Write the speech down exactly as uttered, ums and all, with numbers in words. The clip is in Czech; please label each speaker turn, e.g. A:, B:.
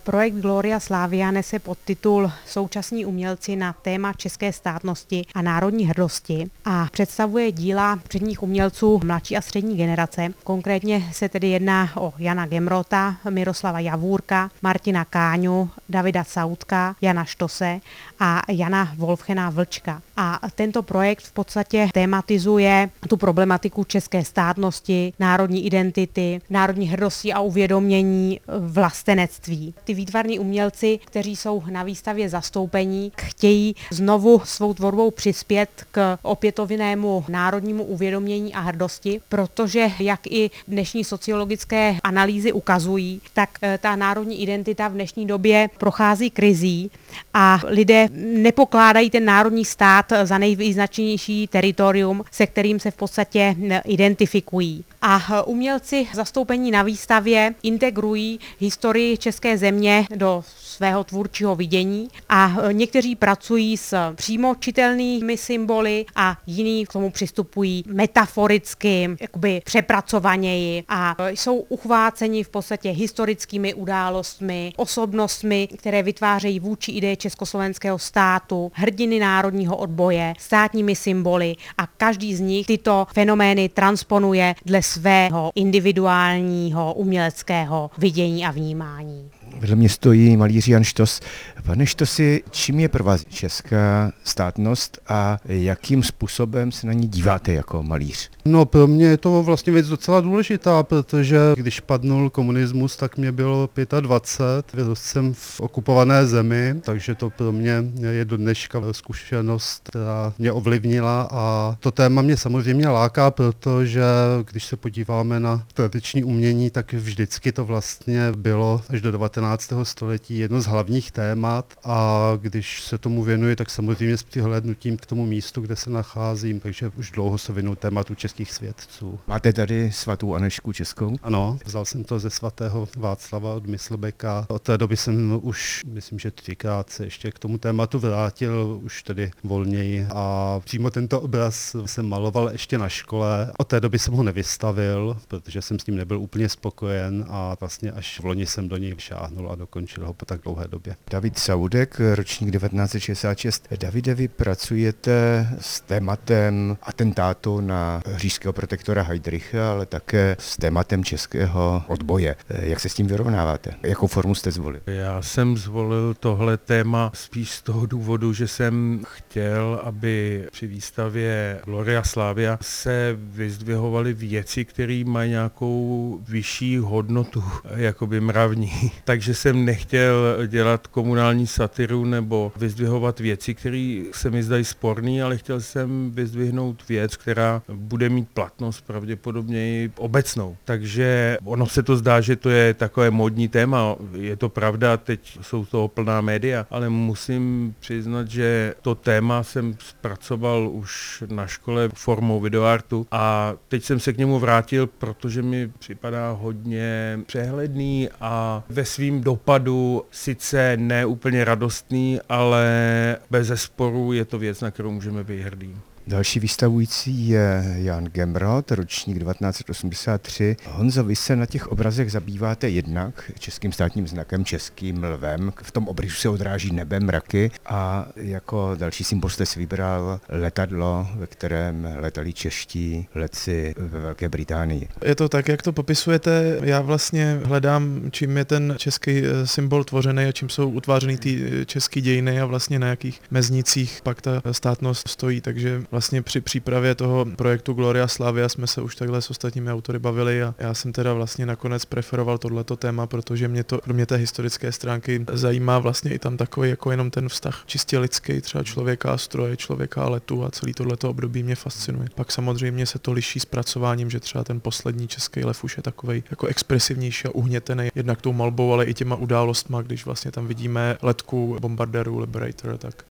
A: Projekt Gloria Slavia nese podtitul Současní umělci na téma české státnosti a národní hrdosti a představuje díla předních umělců mladší a střední generace. Konkrétně se tedy jedná o Jana Gemrota, Miroslava Javůrka, Martina Káňu, Davida Sautka, Jana Štose a Jana Wolfchena Vlčka. A tento projekt v podstatě tematizuje tu problematiku české státnosti, národní identity, národní hrdosti a uvědomění vlastenectví. Ty výtvarní umělci, kteří jsou na výstavě zastoupení, chtějí znovu svou tvorbou přispět k opětovnému národnímu uvědomění a hrdosti, protože jak i dnešní sociologické analýzy ukazují, tak ta národní identita v dnešní době prochází krizí a lidé nepokládají ten národní stát za nejvýznačnější teritorium, se kterým se v podstatě identifikují. A umělci zastoupení na výstavě integrují historii české země do svého tvůrčího vidění a někteří pracují s přímo čitelnými symboly a jiní k tomu přistupují metaforicky, jakoby přepracovaněji a jsou uchváceni v podstatě historickými událostmi, osobnostmi, které vytvářejí vůči ideje československého státu, hrdiny národního odboje, státními symboly a každý z nich tyto fenomény transponuje dle svého individuálního uměleckého vidění a vnímání.
B: Vedle mě stojí malíř Jan Štos. Pane Štosi, čím je pro vás česká státnost a jakým způsobem se na ní díváte jako malíř?
C: No pro mě je to vlastně věc docela důležitá, protože když padnul komunismus, tak mě bylo dvacet pět, vyrostl jsem v okupované zemi, takže to pro mě je do dneška zkušenost, která mě ovlivnila a to téma mě samozřejmě láká, protože když se podíváme na tradiční umění, tak vždycky to vlastně bylo až do devatenáctého století jedno z hlavních témat a když se tomu věnuji, tak samozřejmě s přihlédnutím k tomu místu, kde se nacházím, takže už dlouho se věnuju tématu českých svědců.
B: Máte tady svatou Anežku českou?
C: Ano, vzal jsem to ze svatého Václava od Myslbeka. Od té doby jsem už, myslím, že třikrát se ještě k tomu tématu vrátil, už tedy volněji a přímo tento obraz jsem maloval ještě na škole. Od té doby jsem ho nevystavil, protože jsem s ním nebyl úplně spokojen a vlastně až v loni jsem do něj šáhnul a dokončil ho po tak dlouhé době.
B: David Saudek, ročník devatenáct set šedesát šest. Davide, vy pracujete s tématem atentátu na říšského protektora Heydricha, ale také s tématem českého odboje. Jak se s tím vyrovnáváte? Jakou formu jste zvolili?
D: Já jsem zvolil tohle téma spíš z toho důvodu, že jsem chtěl, aby při výstavě Gloria Slavia se vyzdvihovaly věci, které mají nějakou vyšší hodnotu, jakoby mravní. Takže jsem nechtěl dělat komunální satiru nebo vyzdvihovat věci, které se mi zdají sporný, ale chtěl jsem vyzdvihnout věc, která bude mít platnost pravděpodobně i obecnou. Takže ono se to zdá, že to je takové módní téma. Je to pravda, teď jsou toho plná média, ale musím přiznat, že to téma jsem zpracoval už na škole formou videoartu a teď jsem se k němu vrátil, protože mi připadá hodně přehledný a ve svým dopadu sice ne úplně radostný, ale bezesporu je to věc, na kterou můžeme být hrdý.
B: Další vystavující je Jan Gemrot, ročník devatenáct set osmdesát tři. Honzo, vy se na těch obrazech zabýváte jednak českým státním znakem, českým lvem. V tom obrazu se odráží nebe, mraky a jako další symbol jste si vybral letadlo, ve kterém letali čeští letci ve Velké Británii.
E: Je to tak, jak to popisujete. Já vlastně hledám, čím je ten český symbol tvořený a čím jsou utvářeny ty české dějiny a vlastně na jakých meznicích pak ta státnost stojí, takže vlastně při přípravě toho projektu Gloria Slavia jsme se už takhle s ostatními autory bavili a já jsem teda vlastně nakonec preferoval tohleto téma, protože mě to, kromě té historické stránky, zajímá vlastně i tam takový jako jenom ten vztah čistě lidský, třeba člověka a stroje, člověka a letu a celý tohleto období mě fascinuje. Pak samozřejmě se to liší zpracováním, že třeba ten poslední český lev už je takovej jako expresivnější a uhnětený jednak tou malbou, ale i těma událostma, když vlastně tam vidíme letku bombardérů Liberator, tak